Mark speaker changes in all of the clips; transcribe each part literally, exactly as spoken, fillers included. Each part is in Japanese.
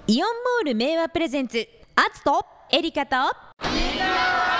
Speaker 1: イオンモール名和プレゼンツ、アツとエリカとみんな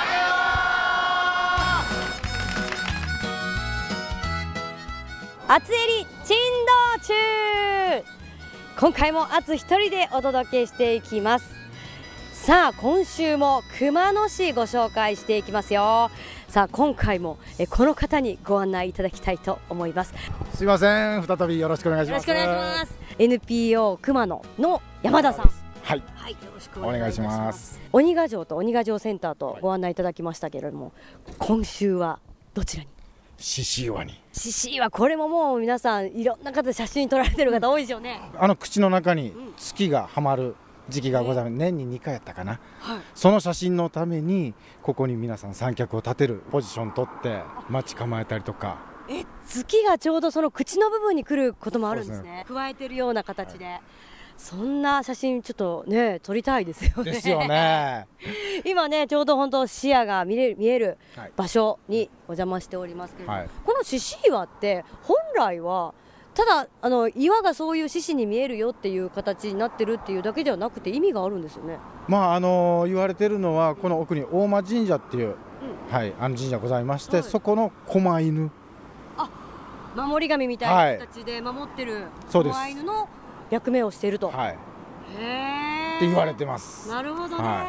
Speaker 2: アツエリ珍道中。今回もアツ一人でお届けしていきます。さあ今週も熊野市ご紹介していきますよ。さあ今回もえこの方にご案内いただきたいと思います。
Speaker 3: すいません、再びよろしくお願いします。
Speaker 2: よろしくお願いします。 エヌピーオー 熊野の山田さん、
Speaker 3: はい、
Speaker 2: はい、よろしくお願いします。
Speaker 3: お願いします。
Speaker 2: 鬼ヶ城と鬼ヶ城センターとご案内いただきましたけれども、今週はどちらに？
Speaker 3: 獅子岩に。
Speaker 2: 獅子岩、これももう皆さんいろんな方で写真撮られてる方多いでしょうね。
Speaker 3: あの口の中に月がはまる時期がございます。年ににかいやったかな、
Speaker 2: はい、
Speaker 3: その写真のためにここに皆さん三脚を立てるポジション取って待ち構えたりとか。
Speaker 2: え、月がちょうどその口の部分に来ることもあるんですね。
Speaker 3: そうですね、
Speaker 2: 加えてるような形で、はい、そんな写真ちょっとね撮りたいですよね。
Speaker 3: ですよね
Speaker 2: 今ねちょうど本当視野が見れる見える場所にお邪魔しておりますけれども、はい、この獅子岩って本来はただあの岩がそういう獅子に見えるよっていう形になってるっていうだけではなくて意味があるんですよね。
Speaker 3: まああの言われてるのはこの奥に大間神社っていう、うん、はい、あの神社ございまして、はい、そこの狛犬、
Speaker 2: あ、守り神みたいな形で守ってる狛犬の役目をしていると、はい、へー
Speaker 3: って言われてます。
Speaker 2: なるほどね、
Speaker 3: はい、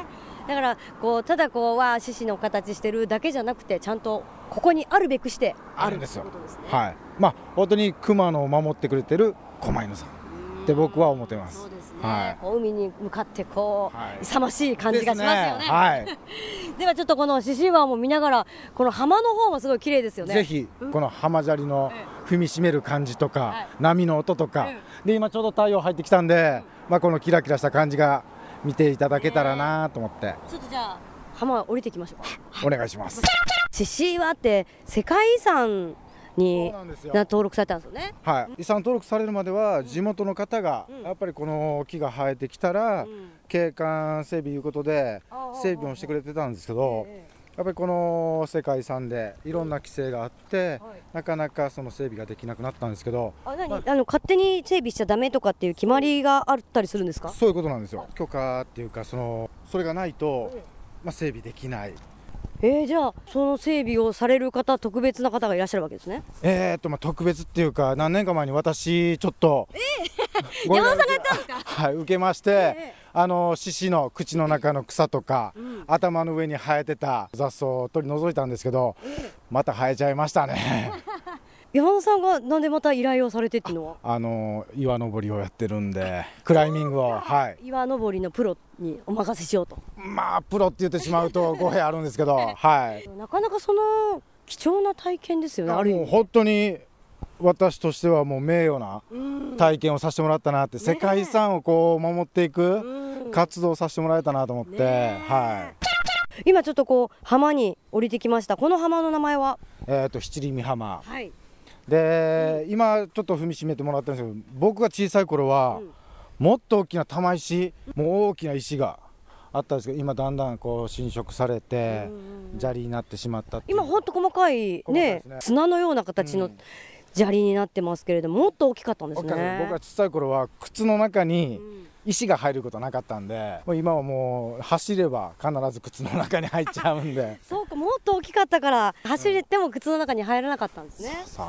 Speaker 2: だからこうただこうは獅子の形してるだけじゃなくてちゃんとここにあるべくしてあるんですよ。
Speaker 3: はい、まあ本当に熊野を守ってくれてる狛犬さんって僕は思ってます。
Speaker 2: そうですね、
Speaker 3: はい、
Speaker 2: こう海に向かってこう、はい、勇ましい感じがしますよね。
Speaker 3: ですね、はい、
Speaker 2: ではちょっとこの獅子岩も見ながらこの浜の方もすごい綺麗ですよね。
Speaker 3: ぜひこの浜砂利の踏みしめる感じとか、はい、波の音とか、で今ちょうど太陽入ってきたんで、まあ、このキラキラした感じが見ていただけたらなと思って、えー、
Speaker 2: ちょっとじゃあ浜降りていきましょう。
Speaker 3: お願いします。
Speaker 2: 獅子岩って世界遺産に登録されたんですよね。
Speaker 3: はい、遺産登録されるまでは地元の方がやっぱりこの木が生えてきたら景観整備いうことで整備をしてくれてたんですけど、やっぱりこの世界遺産でいろんな規制があってなかなかその整備ができなくなったんですけど、
Speaker 2: あ、何、まあ、あの勝手に整備しちゃダメとかっていう決まりがあったりするんですか？
Speaker 3: そういうことなんですよ。許可っていうかそのそれがないと、まあ、整備できない。
Speaker 2: えー、じゃあその整備をされる方、特別な方がいらっしゃるわけですね。
Speaker 3: えーとまあ特別っていうか何年か前に私ちょっと、
Speaker 2: えー、山田さんがやったんですか？
Speaker 3: はい、受けまして、えー、あの獅子の口の中の草とか、うん、頭の上に生えてた雑草を取り除いたんですけど、えー、また生えちゃいましたね。
Speaker 2: 山田さんがなんでまた依頼をされてっていうのは？
Speaker 3: あの岩登りをやってるんでクライミングを、はい、
Speaker 2: 岩登りのプロにお任せしようと。
Speaker 3: まあプロって言ってしまうと語弊あるんですけど、はい、
Speaker 2: なかなかその貴重な体験ですよね。ある意味
Speaker 3: もう本当に私としてはもう名誉な体験をさせてもらったなって、世界遺産をこう守っていく活動をさせてもらえたなと思って、はい、
Speaker 2: 今ちょっとこう浜に降りてきました。この浜の名前は
Speaker 3: えーと七里見浜、
Speaker 2: はい、
Speaker 3: で、うん、今ちょっと踏みしめてもらってるんですけど、僕が小さい頃は、うん、もっと大きな玉石、もう大きな石があったんですけど、今だんだんこう侵食されて砂利になってしまったっていう。
Speaker 2: 今ほんと細かい ね, ね砂のような形の砂利になってますけれども、もっと大きかったんですね。
Speaker 3: 僕が小さい頃は靴の中に石が入ることなかったんで、もう今はもう走れば必ず靴の中に入っちゃうんで
Speaker 2: そうか、もっと大きかったから走れても靴の中に入らなかったんですね。
Speaker 3: うん、そうそう、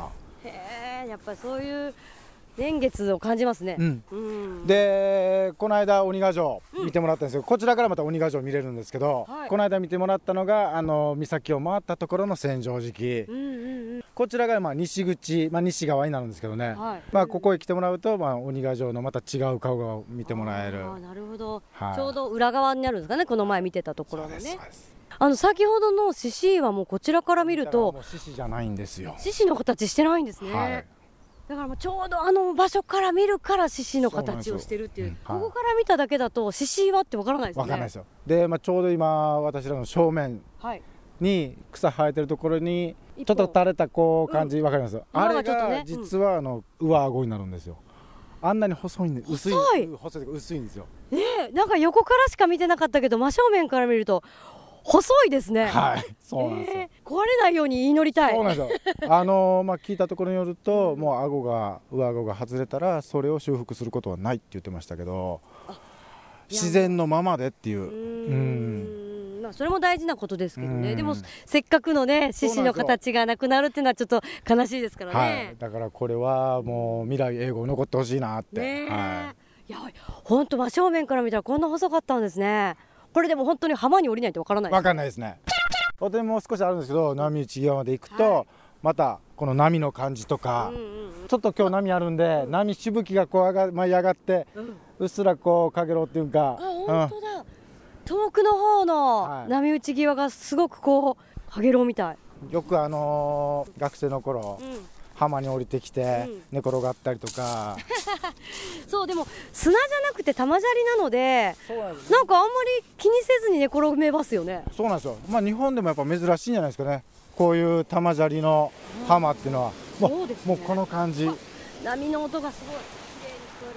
Speaker 2: へえ、やっぱりそういう年月を感じますね。
Speaker 3: うんうん、でこの間鬼ヶ城見てもらったんですけど、うん、こちらからまた鬼ヶ城見れるんですけど、はい、この間見てもらったのがあの岬を回ったところの千畳敷、うんうんうん、こちらがまあ西口、まあ、西側になるんですけどね、はい、まあ、ここへ来てもらうと、まあ、鬼ヶ城のまた違う顔を見てもらえる。
Speaker 2: あ、なるほど、
Speaker 3: はい、
Speaker 2: ちょうど裏側になるんですかね、この前見てたところのね。
Speaker 3: そうですそうです。
Speaker 2: あの先ほどの獅子岩もこちらから見ると
Speaker 3: もう獅子じゃないんですよ。
Speaker 2: 獅子の形してないんですね、はい、だからもうちょうどあの場所から見るから獅子の形をしてるっていう、うん、ここから見ただけだと獅子岩ってわからないですよね。
Speaker 3: わからないですよ。で、まあ、ちょうど今私らの正面に草生えてるところにちょっと垂れたこう感じ、わ、うん、かります、あれが実はあの上顎になるんですよ。あんなに細いんで、薄い
Speaker 2: 細い
Speaker 3: 細い薄いんですよ。
Speaker 2: ねえ、なんか横からしか見てなかったけど真正面から見ると細いですね。
Speaker 3: はい、そうなんですよ、
Speaker 2: えー、壊れないように祈りたい。
Speaker 3: そうなんですよ。あのー、まあ聞いたところによると、もう顎が上顎が外れたらそれを修復することはないって言ってましたけど、 自然のままでっていう。
Speaker 2: う
Speaker 3: うん、
Speaker 2: ん、まあ、それも大事なことですけどね。
Speaker 3: うん
Speaker 2: でもせっかくのね獅子の形がなくなるっていうのはちょっと悲しいですからね。
Speaker 3: はい、だからこれはもう未来永劫残ってほしいなって。
Speaker 2: ね、
Speaker 3: はい、
Speaker 2: いや本当真正面から見たらこんな細かったんですね。これでも本当に浜に降りないとわからないです。
Speaker 3: わかんないですね。とても少しあるんですけど、波打ち際まで行くと、はい、またこの波の感じとか、うんうんうん、ちょっと今日波あるんで、うん、波しぶきがこう上が舞い上がって、うん、うっすらこうかげろうっていうか、
Speaker 2: あ、本当だ、うん、遠くの方の波打ち際がすごくこうかげろうみたい。
Speaker 3: よくあのー、学生の頃、うん、浜に降りてきて寝転がったりとか、
Speaker 2: うん、そうでも砂じゃなくて玉砂利なので、なんかあんまり気にせずに寝転べますよね。
Speaker 3: そうなんですよ。まあ日本でもやっぱ珍しいんじゃないですかね、こういう玉砂利の浜っていうのは。もう、そうですね、もうこの感じ、
Speaker 2: 波の音がすごい綺麗に聞こ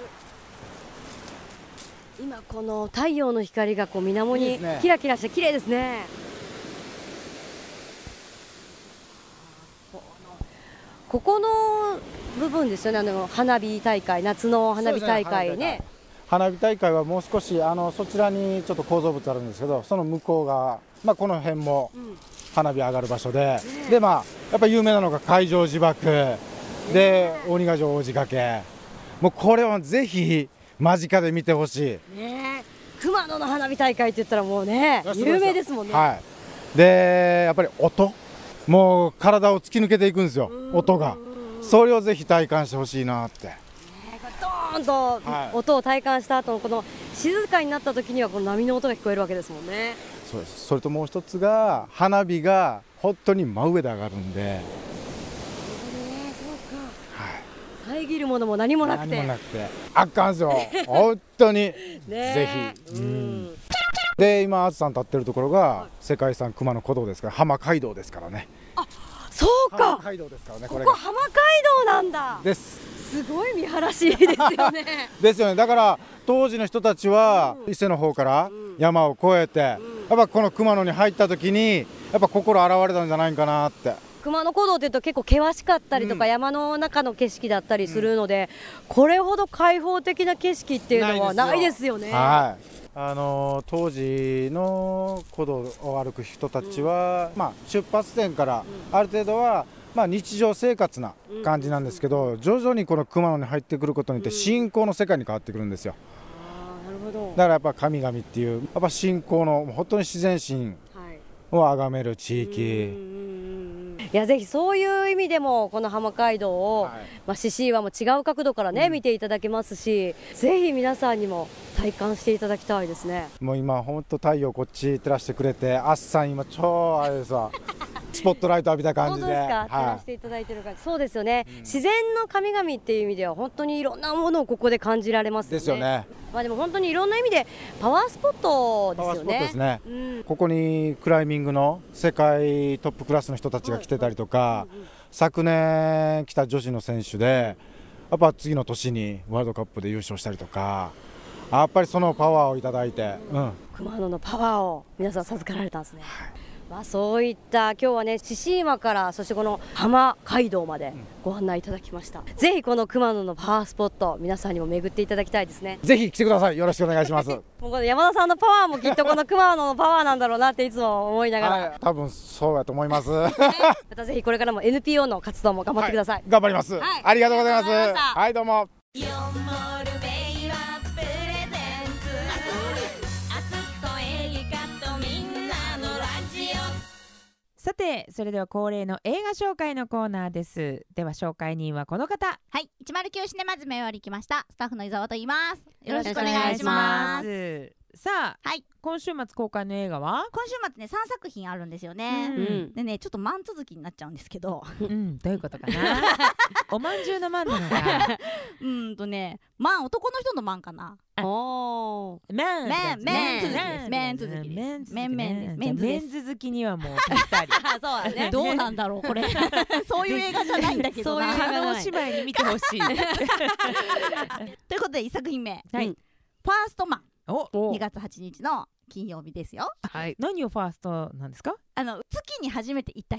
Speaker 2: える。今この太陽の光がこう水面にキラキラして綺麗ですね。ここの部分ですよね、あの花火大会、夏の花火大会ね。
Speaker 3: 花火大会はもう少しあのそちらにちょっと構造物あるんですけど、その向こうが、まあ、この辺も花火上がる場所で、うん、でまあやっぱり有名なのが海上自爆で、大仁賀城王子掛、もうこれはぜひ間近で見てほしい。
Speaker 2: ね、熊野の花火大会って言ったらもうね有名ですもんね。
Speaker 3: はい、でやっぱり音、もう体を突き抜けていくんですよ、音が。それをぜひ体感してほしいなって。ね、
Speaker 2: ドーンと音を体感した後のこの静かになった時にはこの波の音が聞こえるわけですもんね。
Speaker 3: そうです。それともう一つが花火が本当に真上で上がるんで。なるほどね、
Speaker 2: そうか。はい、遮るものも何もなくて。
Speaker 3: 何もなくて圧巻ですよ本当にぜひ。うん、で今あつさん立ってるところが世界遺産熊野古道ですから、浜街道ですからね。
Speaker 2: あ、そうか、
Speaker 3: 浜街道ですからね。
Speaker 2: これここ浜街道なんだ。
Speaker 3: です。
Speaker 2: すごい見晴らしいですよね
Speaker 3: ですよね。だから当時の人たちは、うん、伊勢の方から山を越えて、うん、やっぱこの熊野に入った時にやっぱ心洗われたんじゃないかなって。
Speaker 2: 熊野古道っていうと結構険しかったりとか、うん、山の中の景色だったりするので、うん、これほど開放的な景色っていうのはないですよね。
Speaker 3: はい、あの当時の古道を歩く人たちは、うん、まあ、出発点からある程度は、まあ、日常生活な感じなんですけど、徐々にこの熊野に入ってくることによって信仰の世界に変わってくるんですよ。
Speaker 2: あ、なるほど。
Speaker 3: だからやっぱ神々っていうやっぱ信仰の本当に自然心を崇める地域。
Speaker 2: いや、ぜひそういう意味でもこの浜街道を、はい、まあ、獅子岩も違う角度からね、うん、見ていただけますし、ぜひ皆さんにも体感していただきたいですね。
Speaker 3: もう今本当太陽こっち照らしてくれて、あっさん今超あれですわスポットライト浴びた感じで。
Speaker 2: 本当ですか、はい、照らしていただいてる感じ。そうですよね、うん、自然の神々っていう意味では本当にいろんなものをここで感じられますよね。
Speaker 3: ですよね。
Speaker 2: まあ、でも本当にいろんな意味でパワースポットですよね。
Speaker 3: パワースポットですね、うん、ここにクライミングの世界トップクラスの人たちが来てたりとか、うんうん、昨年来た女子の選手でやっぱ次の年にワールドカップで優勝したりとか、やっぱりそのパワーをいただいて、うん、
Speaker 2: 熊野のパワーを皆さん授かられたんですね。はい、まあ、そういった今日はね獅子岩からそしてこの浜街道までご案内いただきました、うん、ぜひこの熊野のパワースポット皆さんにも巡っていただきたいですね。
Speaker 3: ぜひ来てください。よろしくお願いしますもう
Speaker 2: この山田さんのパワーもきっとこの熊野のパワーなんだろうなっていつも思いながら、はい、
Speaker 3: 多分そうやと思います、ね、
Speaker 2: またぜひこれからも エヌピーオー の活動も頑張ってください。はい、
Speaker 3: 頑張ります、はい、ありがとうございます。はい、どうも。
Speaker 1: さて、それでは恒例の映画紹介のコーナーです。では紹介人はこの方。
Speaker 4: はい、いちまるきゅうシネマズ目割り来ましたスタッフの伊沢と言います。よろしくお願いします。
Speaker 1: さあ、はい、今週末公開の映画は
Speaker 4: 今週末ねさんさく品あるんですよね、うん、でねちょっとマン続きになっちゃうんですけど、
Speaker 1: うん、どういうことかなおまんじゅうのマンなのか
Speaker 4: うんとねマン、男の人のマンかな。
Speaker 1: おー、メン
Speaker 4: メンメン続きです。メン続きです。メンメンです。
Speaker 1: メンズです。メンズ好きにはもうぴったり
Speaker 4: そうだね。どうなんだろうこれそういう映画じゃないんだけどな。
Speaker 1: 叶姉妹に見てほしい
Speaker 4: ということでいっさく品目、はい、ファーストマンにがつはちにちの金曜日ですよ。
Speaker 1: はい、何をファーストなんですか？
Speaker 4: あの月に初めて行った人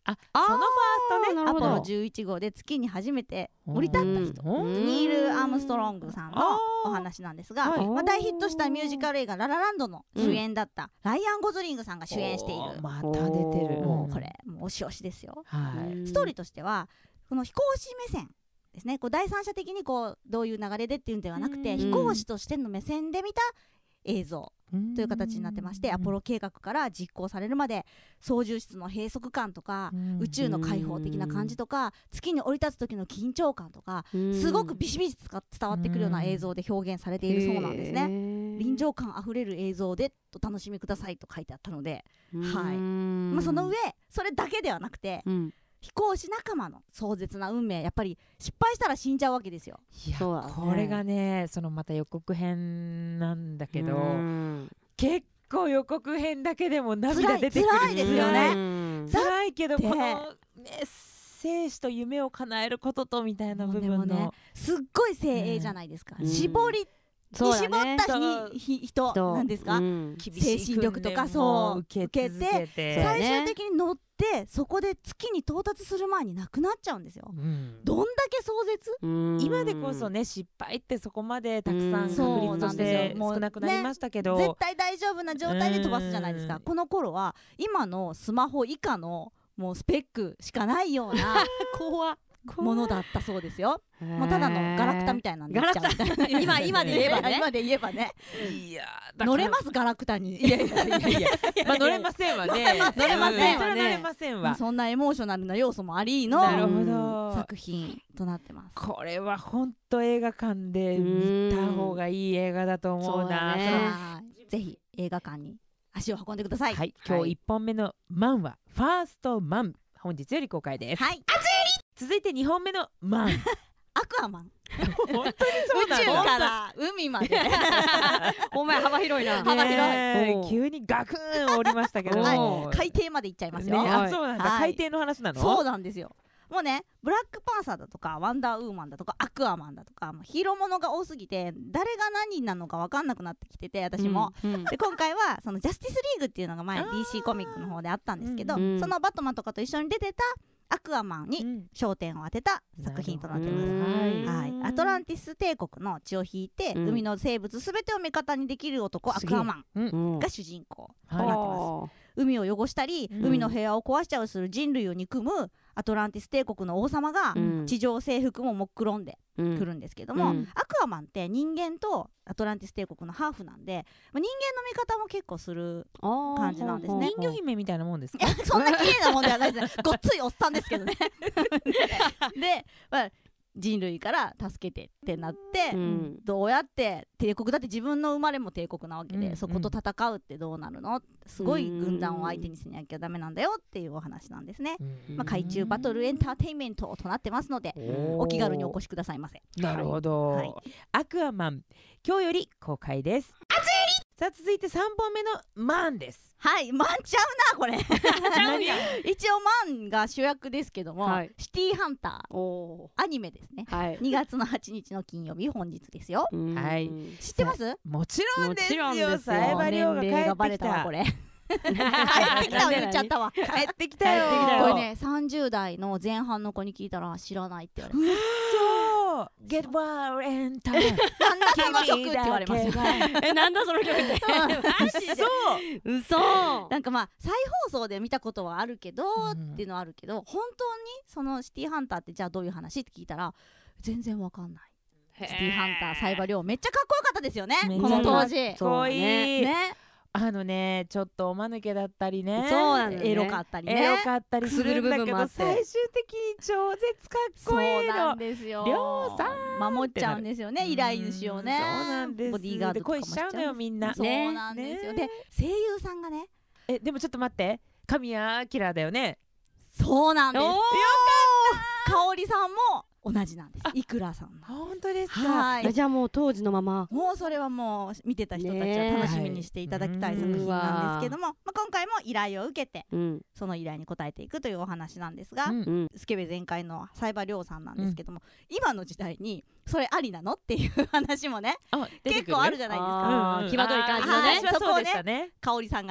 Speaker 1: あ、そのファーストね。
Speaker 4: アポロじゅういち号で月に初めて降り立った人、ニール・アームストロングさんのお話なんですが、まあ、大ヒットしたミュージカル映画ララランドの主演だったライアン・ゴズリングさんが主演している。
Speaker 1: また出てる。
Speaker 4: もうこれもう押し押しですよ。ストーリーとしてはこの飛行士目線ですね。こう第三者的にこうどういう流れでっていうんではなくて、飛行士としての目線で見た映像という形になってまして、アポロ計画から実行されるまで操縦室の閉塞感とか宇宙の開放的な感じとか月に降り立つ時の緊張感とかすごくビシビシ伝わってくるような映像で表現されているそうなんですね。臨場感あふれる映像でお楽しみくださいと書いてあったので、はい、まあ、その上それだけではなくて、うん、飛行士仲間の壮絶な運命、やっぱり失敗したら死んじゃうわけですよ。
Speaker 1: いや、そうだね、これがね、そのまた予告編なんだけど、結構予告編だけでも涙出てくる。
Speaker 4: 辛いですよね。
Speaker 1: 辛いけどこのね、生死と夢を叶えることとみたいな部分の、ね、
Speaker 4: すっごい精鋭じゃないですか。うん、絞りに絞った人なんですか、うん、精神力とかそう受けて最終的に乗ってそこで月に到達する前に亡くなっちゃうんですよ、うん、どんだけ壮絶。
Speaker 1: 今でこそね、失敗ってそこまでたくさん確率として少なくなりましたけど、
Speaker 4: ね、絶対大丈夫な状態で飛ばすじゃないですか。この頃は今のスマホ以下のもうスペックしかないような怖ものだったそうですよ。もうただのガラクタみたいなんでっちゃうみたいな今今で言えばね今で言えばねいや乗れますガラクタに。いやいやいやいや
Speaker 1: まあ乗れませんわね。
Speaker 4: 乗れませんわね。
Speaker 1: 乗れませんわ。
Speaker 4: そんなエモーショナルな要素もありの
Speaker 1: なるほど
Speaker 4: 作品となってます。
Speaker 1: これは本当映画館で見た方がいい映画だと思うな。
Speaker 4: ぜひ映画館に足を運んでください。
Speaker 1: はい、今日いっぽんめのマンはファーストマン、本日より公開です。
Speaker 4: はい。
Speaker 1: 続いてにほんめのマン
Speaker 4: アクアマン。
Speaker 1: 本当にそうなの。
Speaker 4: 宇宙から海まで
Speaker 2: お前幅広いな。
Speaker 4: 幅広
Speaker 1: い。急にガクーン降りましたけど、
Speaker 4: はい、海底まで行っちゃいますよ。
Speaker 1: あ、そうなんだ、はい、海底の話なの。
Speaker 4: そうなんですよ。もうね、ブラックパンサーだとかワンダーウーマンだとかアクアマンだとか、ヒーローものが多すぎて誰が何なのか分かんなくなってきてて、私も、うんうん、で今回はそのジャスティスリーグっていうのが前 ディーシー コミックの方であったんですけど、うんうん、そのバットマンとかと一緒に出てたアクアマンに焦点を当てた作品となってます、はい、アトランティス帝国の血を引いて、うん、海の生物すべてを味方にできる男アクアマンが主人公となってます、海を汚したり、うん、海の平和を壊しちゃうする人類を憎むアトランティス帝国の王様が地上征服ももくろんでくるんですけども、うん、アクアマンって人間とアトランティス帝国のハーフなんで、まあ、人間の味方も結構する感じなんですね。
Speaker 1: 人魚姫みたいなもんですか？
Speaker 4: そんな綺麗なもんではないですごっついおっさんですけどねで、まあ人類から助けてってなって、うん、どうやって帝国だって自分の生まれも帝国なわけで、うん、そこと戦うってどうなるの、すごい軍団を相手にしなきゃダメなんだよっていうお話なんですね、うん、まあ、海中バトルエンターテインメントとなってますので、お気軽にお越しくださいませ。
Speaker 1: なるほど、はい、アクアマン今日より公開です。さあ続いてさんぼんめのマンです。
Speaker 4: はい、マンちゃうなこれ一応マンが主役ですけども、はい、シティーハンターアニメですね、はい、にがつのはちにちの金曜日本日ですよ。
Speaker 1: はい、
Speaker 4: 知ってます？
Speaker 1: もちろんですよ。サイバリオが帰ってきた。
Speaker 4: バレたわこれ帰ってきたわ言っちゃったわ帰ってきたよこれねさんじゅう代の前半の子に聞いたら知らないって言われて、
Speaker 1: そうGet Wild and Time
Speaker 4: なんだその曲って言われます
Speaker 2: え、なんだその曲って
Speaker 4: 嘘嘘なんかまあ再放送で見たことはあるけど、うん、っていうのはあるけど、本当にそのシティーハンターってじゃあどういう話って聞いたら全然わかんない。シティーハンターサイバリョウめっちゃかっこよかったですよね、この当時。
Speaker 1: かっこいいね。あのね、ちょっとおまぬけだったりね、
Speaker 4: そうなんだよね、エロかったりね、
Speaker 1: エロかったりするんだけど、最終的に超絶かっこいいの。
Speaker 4: そうなんですよ、りょうさん守っちゃうんですよね、依頼主をね。
Speaker 1: そうなんです。
Speaker 4: ボディーガードとかも
Speaker 1: しちゃうのよみんな。
Speaker 4: そうなんですよ。で声優さんがね、
Speaker 1: えでもちょっと待って、神谷明だよね。
Speaker 4: そうなんです。よかった。香織さんも同じなんです。いくらさん。
Speaker 1: 本当ですか。
Speaker 2: はい。じゃあもう当時のまま。
Speaker 4: もうそれはもう見てた人たちは楽しみにしていただきたい作品なんですけども、まあ今回も依頼を受けて、その依頼に応えていくというお話なんですが、スケベ全開のサイバリョウさんなんですけども、今の時代にそれありなのっていう話もね、結構あるじゃないですか。
Speaker 2: 際どい感じのね。
Speaker 4: そこをね、香織さんがね。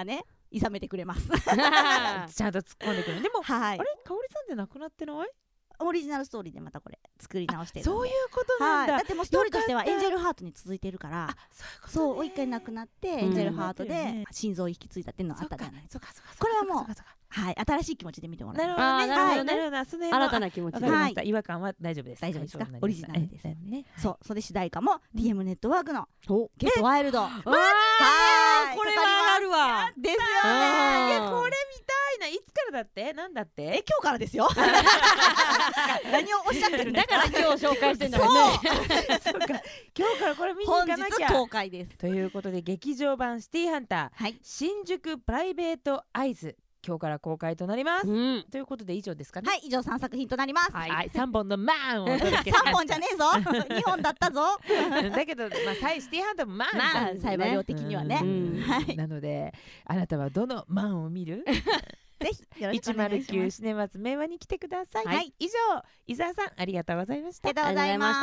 Speaker 4: いさめてくれます
Speaker 1: ちゃんと突っ込んでくる。でも、
Speaker 4: はい、
Speaker 1: あれ香織さんってなくなってない？
Speaker 4: オリジナルストーリーでまたこれ作り直してる。
Speaker 1: そういうことなんだ。
Speaker 4: はい、だってもうストーリーとしてはエンジェルハートに続いてるから。
Speaker 1: あ、そういうことね。
Speaker 4: そう、一回亡くなってエンジェルハートで心臓を引き継いだっていうのがあったじゃないですか。これはもうはい新しい気持ちで見てもらう。
Speaker 1: なるほどね。
Speaker 2: なるほどね。 新たな気持ちで。
Speaker 1: はい。違和感は大丈夫です。
Speaker 4: 大丈夫ですか？オリジナルですね。そう、それ主題歌も ティーエム ネットワークのゲットワイルド。はい。
Speaker 2: これはあるわ。
Speaker 4: ですよね。
Speaker 1: いやこれ見たいな。いつからだって？なんだって？
Speaker 4: え、今日からですよ。何をおっしゃってるんですか？
Speaker 2: だから今日紹介してんだよね。
Speaker 1: そうか。今日からこれ見に行かなきゃ。
Speaker 4: 本日公開です。
Speaker 1: ということで劇場版シティーハンター、
Speaker 4: はい、
Speaker 1: 新宿プライベートアイズ、今日から公開となります、うん、ということで以上ですかね。
Speaker 4: はい、以上さんさく品となります。
Speaker 1: はい、はい、さんぼんのマンをお届けしました。
Speaker 4: さんぼんじゃねえぞにほんだったぞ
Speaker 1: だけど、まあ、シティーハンターもマン、
Speaker 4: まあ、裁判量的にはね、
Speaker 1: はい、なのであなたはどのマンを見る
Speaker 4: ぜひよろしくお願いします。いちまるきゅうシネマズ明和に来てください。はい、以上伊沢さんありがとうございました。 ありがとうございました。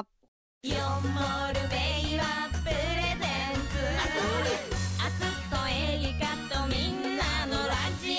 Speaker 5: よんモール明和プレゼンツ、あつとエリカとみんなのラジ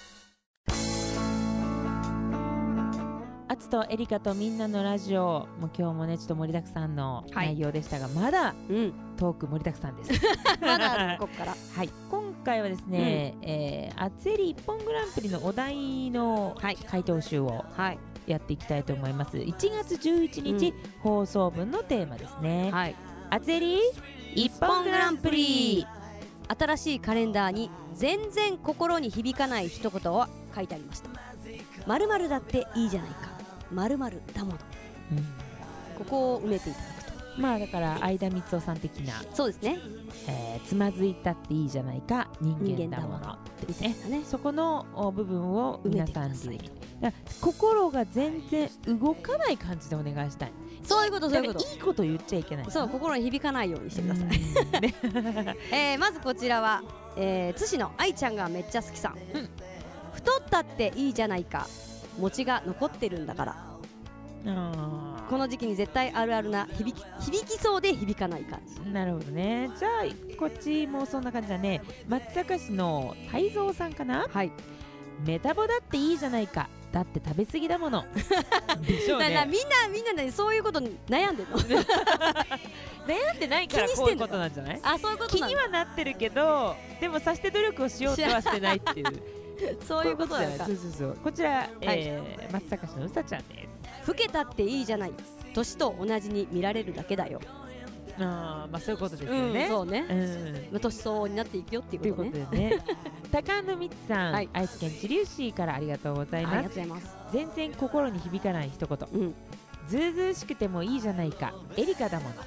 Speaker 5: オ。
Speaker 1: あつとエリカとみんなのラジオ、もう今日もねちょっと盛りだくさんの内容でしたが、はい、まだ、うん、トーク盛りだくさんです
Speaker 2: まだここから
Speaker 1: はい、今回はですね、うん、えー、あつえり一本グランプリのお題の回答集を、はい、やっていきたいと思います。いちがつじゅういちにち、うん、放送分のテーマですね。はい、あつえり一本グランプリ。
Speaker 2: 新しいカレンダーに全然心に響かない一言を書いてありました。〇〇だっていいじゃないか、〇〇だもの、うん、ここを埋めていただくと。
Speaker 1: まあだから相田光夫さん的な、
Speaker 2: そうですね、
Speaker 1: えー、つまずいたっていいじゃないか人間だものってね、ね、そこの部分を皆さんに心が全然動かない感じでお願いしたい。
Speaker 2: そういうこと、そういうこと。
Speaker 1: いいこと言っちゃいけない。
Speaker 2: そう、心に響かないようにしてください、ねえー、まずこちらは、えー、津市の愛ちゃんがめっちゃ好きさん、うん、太ったっていいじゃないか、餅が残ってるんだから。あ、この時期に絶対あるあるな響き、響きそうで響かない感じ。
Speaker 1: なるほどね。じゃあこっちもそんな感じだね。松阪市の泰造さんかな。はい、メタボだっていいじゃないか、だって食べ過ぎだものでしょうね。
Speaker 2: だからみんなみんなでそういうことに悩んでるの
Speaker 1: 悩んでないからこういうことなんじゃない？
Speaker 2: あ、そういうこと
Speaker 1: 気にはなってるけど、でもさして努力をしようとはしてないっていう
Speaker 2: そういうことだよ。
Speaker 1: そうそうそう。こちら、はい、えー、松阪市のうさちゃんです。
Speaker 2: 老けたっていいじゃない、年と同じに見られるだけだよ。
Speaker 1: ああ、まあそういうことですよね。
Speaker 2: うん、そうね。うん、年相応になっていくよっていうことね。ということでね。高野光さん、はい、愛知県知立市からありがとうございます。ありがとうございます。全然心に響かない一言。うん、ずうずうしくてもいいじゃないか、エリカだもの。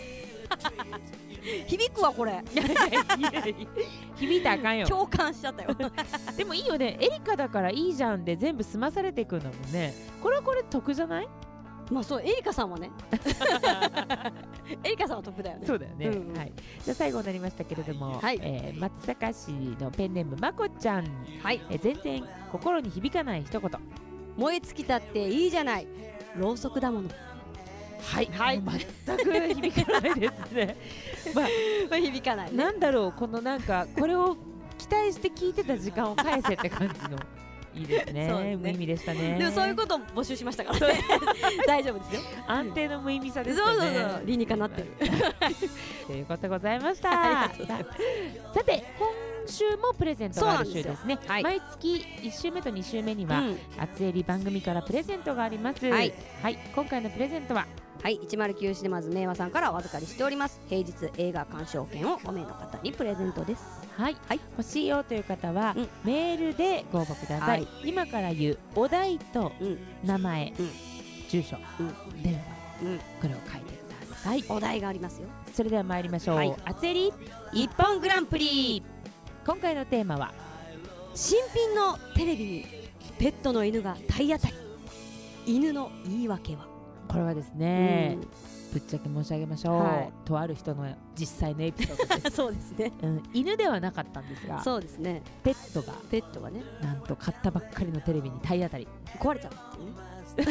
Speaker 2: 響くわこれ。
Speaker 1: 響いたらあかんよ。
Speaker 2: 共感しちゃったよ。
Speaker 1: でもいいよね。エリカだからいいじゃんで全部済まされていくんだもんね。これはこれ得じゃない？
Speaker 2: まあそう、エリカさんはねエリカさんは得だよね。
Speaker 1: そうだよね、うんうん、はい、じゃあ最後になりましたけれども、はい、えー、松阪市のペンネームまこちゃん、はい、えー、全然心に響かない一言。
Speaker 2: 燃え尽きたっていいじゃない、ろうそくだもの。
Speaker 1: はい、はい、全く響かないですねまあ
Speaker 2: 響かない、ね、
Speaker 1: なんだろう、このなんかこれを期待して聞いてた時間を返せって感じのいいですね。ね、無意味でしたね。
Speaker 2: でもそういうことを募集しましたからね大丈夫ですよ。
Speaker 1: 安定の無意味さですよね。
Speaker 2: そうそうそう、理にかなってる
Speaker 1: ということでございましたさて今週もプレゼントがある週ですね。はい、毎月いち週目とに週目には、うん、あつえり番組からプレゼントがあります。はい、はい、今回のプレゼントは、
Speaker 2: はい、いちまるきゅうシネマズ明和さんからお預かりしております平日映画鑑賞券をご名の方にプレゼントです。
Speaker 1: はい、はい、欲しいよという方は、うん、メールでご応募ください。はい、今から言うお題と名前、うん、住所、うん、電話、うん、これを書いてください。
Speaker 2: お題がありますよ。
Speaker 1: それでは参りましょう。はい、あつえり一本グランプリ。今回のテーマは、
Speaker 2: 新品のテレビにペットの犬が体当たり、犬の言い訳は。
Speaker 1: これはですね、うん、ぶっちゃけ申し上げましょう、はい、とある人の実際のエピソードです
Speaker 2: そうですね、
Speaker 1: うん、犬ではなかったんですが、
Speaker 2: そうですね、
Speaker 1: ペットが
Speaker 2: ペットがね、
Speaker 1: なんと買ったばっかりのテレビに体当たり、
Speaker 2: 壊れちゃったっていうね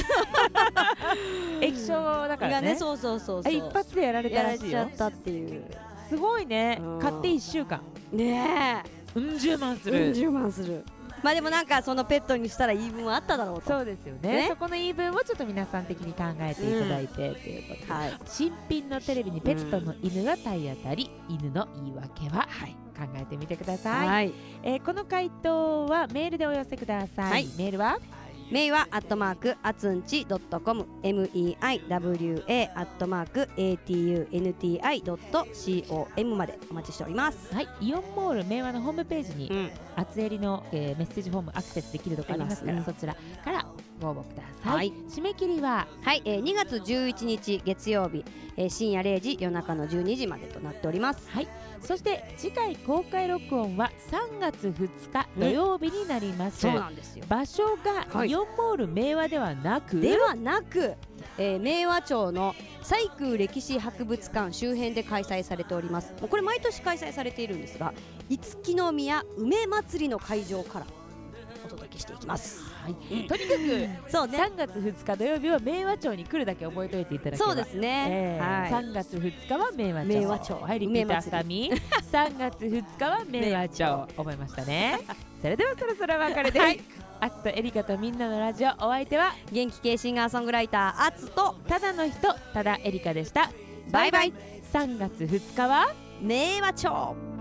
Speaker 1: 液晶だからね、
Speaker 2: そうそうそうそう、
Speaker 1: 一発でやられたらしいよ。
Speaker 2: やられちゃったっていう。
Speaker 1: すごいね、うん、買っていっしゅうかん
Speaker 2: ねえ、
Speaker 1: うん十万す
Speaker 2: う
Speaker 1: る。
Speaker 2: ん十万する。まあでもなんかそのペットにしたら言い分はあっただろうと。
Speaker 1: そうですよね。
Speaker 2: ね
Speaker 1: そこの言い分をちょっと皆さん的に考えていただいてということで、
Speaker 2: はい。
Speaker 1: 新品のテレビにペットの犬が体当たり、犬の言い訳は、
Speaker 2: はい
Speaker 1: 考えてみてください。
Speaker 2: はい。
Speaker 1: えーこの回答はメールでお寄せください。
Speaker 2: はい
Speaker 1: メールは
Speaker 2: メイはアットマークあつんちドットコム メイワアットマーク アトゥンティドットコム までお待ちしております。
Speaker 1: はい、イオンモール明和のホームページに、
Speaker 2: ん。
Speaker 1: あつえりの、えーメッセージフォームアクセスできるとこありますから、
Speaker 2: あります
Speaker 1: そちらからご応募ください。
Speaker 2: はい
Speaker 1: 締め切りは
Speaker 2: はい、えー、にがつじゅういちにち月曜日、えー、深夜れいじ夜中のじゅうにじまでとなっております。
Speaker 1: はい。そして次回公開録音はさんがつふつか土曜日になります。
Speaker 2: そうなんですよ。
Speaker 1: 場所が
Speaker 2: はい
Speaker 1: イオンモール明和ではなく、
Speaker 2: ではなく、えー、明和町の西空歴史博物館周辺で開催されております。もうこれ毎年開催されているんですが、五木の宮梅祭りの会場からお届けしていきます。
Speaker 1: はい、とにかく
Speaker 2: そうね。
Speaker 1: さんがつふつか土曜日は明和町に来るだけ覚えておいていただければ。
Speaker 2: そうですね。
Speaker 1: えー
Speaker 2: はい。
Speaker 1: さんがつふつかは明和町。
Speaker 2: 明和町
Speaker 1: はい、リピーター深み。さんがつふつかは明和町。覚えましたね。それではそろそろお別れです。
Speaker 2: はい
Speaker 1: あつとエリカとみんなのラジオ、お相手は
Speaker 2: 元気系シンガーソングライターあつと
Speaker 1: ただの人、ただエリカでした。バイバイ。さんがつふつかは
Speaker 2: 明和町。